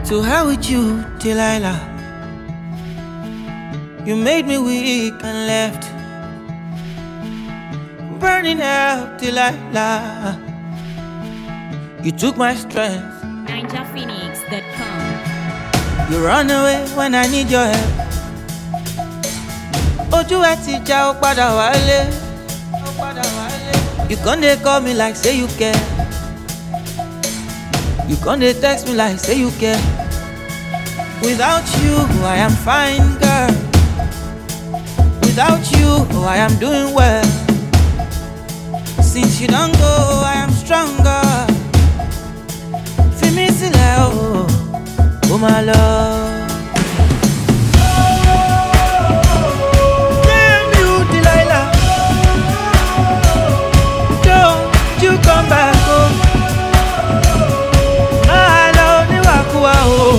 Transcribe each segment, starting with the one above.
To hell with you, Delilah. You made me weak and left burning hell, Delilah. You took my strength. NinjaPhoenix.com. You run away when I need your help. Ojú ẹ ti já ó padà wálé. You can't dey call me like say you care. You can't dey text me like say you care. Without you, I am fine, girl. Without you, I am doing well. Since you don't go, I am stronger. Feel me sílẹ̀, oh my love. Damn you, Delilah. Don't you come back home. My love, ni wakuwa, oh.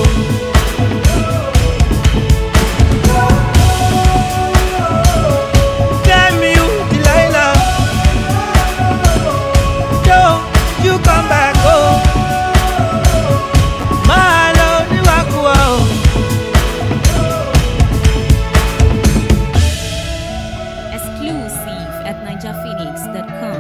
At NinjaPhoenix.com.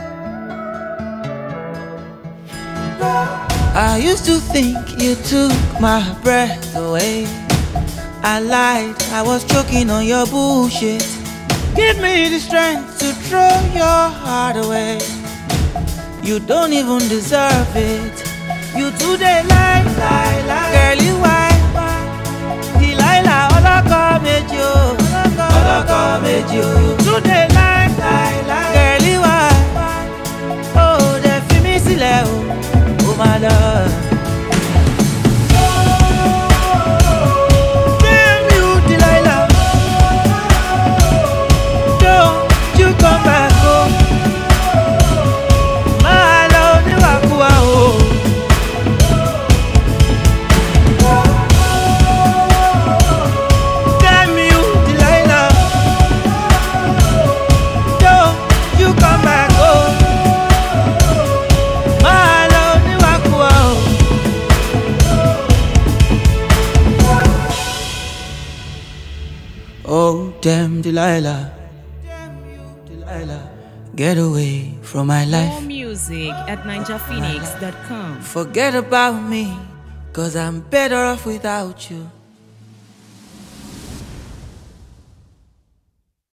I used to think you took my breath away. I lied, I was choking on your bullshit. Give me the strength to throw your heart away. You don't even deserve it. You today lie. Girlie, why? Delilah, all I come at you. You today lie. Girlie, why? Oh, they feel me sílẹ̀, oh my love. Damn you, Delilah. Don't you come back home. My love, ni wakuwa, oh. Oh, damn, Delilah. Get away from my life. More music at NinjaPhoenix.com. Forget about me, 'cause I'm better off without you.